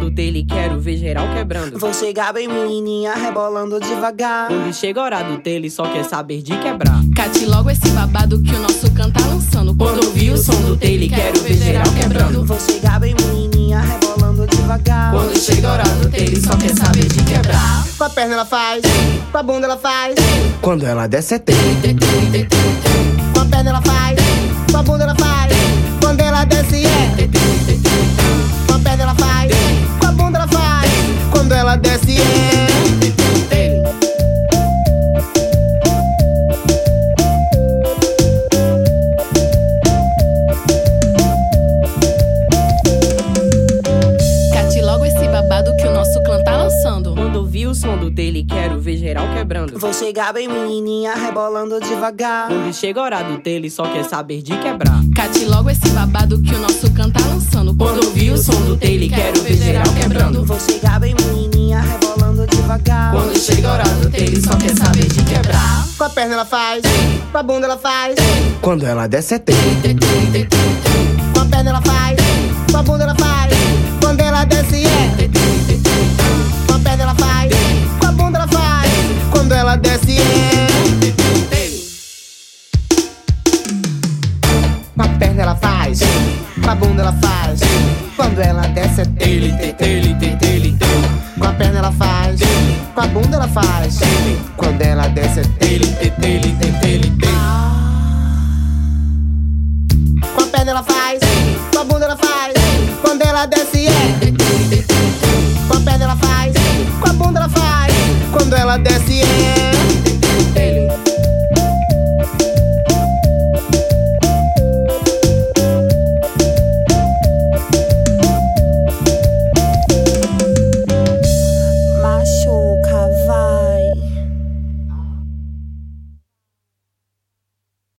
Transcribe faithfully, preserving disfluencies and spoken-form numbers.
do tele, quero ver geral quebrando. Vou chegar bem menininha, rebolando devagar. Quando chega a hora do tele, só quer saber de quebrar. Cate logo esse babado que o nosso can tá lançando. Quando ouvir o som do tele, quero ver geral quebrando. Vou chegar bem menininha, rebolando devagar. Quando chega a hora do tele, só quer saber de quebrar. Com a perna ela faz, com a bunda ela faz. Quando ela desce é tele. Com a perna ela faz, com a bunda ela faz. Quando ela desce é. Com a perna ela faz, com a bunda ela faz. Quando ela desce é. Cate logo esse babado que o nosso clã tá lançando. Quando ouvir o som do tele, quero ver geral quebrando. Vou chegar bem menininha, rebolando devagar. Quando chega a hora do tele, só quer saber de quebrar. Cate logo esse babado que o nosso can tá lançando. Quando ouvir o som do tele, quero ver geral quebrando. Vou chegar bem menininha, rebolando devagar. Quando chega a hora do tele, só quer saber de quebrar. Com a perna ela faz, com a bunda ela faz. Quando ela desce é tele. Com a perna ela faz, com a bunda ela faz. Quando ela desce é. Com a perna ela faz, com a bunda ela faz. Quando ela desce é. Com a perna ela faz, com a bunda ela faz. Quando ela desce é Tele, te, tele, te, tele, te. com a perna ela faz, com a bunda ela faz. Quando ela desce é Tele, te, tele, te, tele, te. com a perna ela faz, com a bunda ela faz. Quando ela desce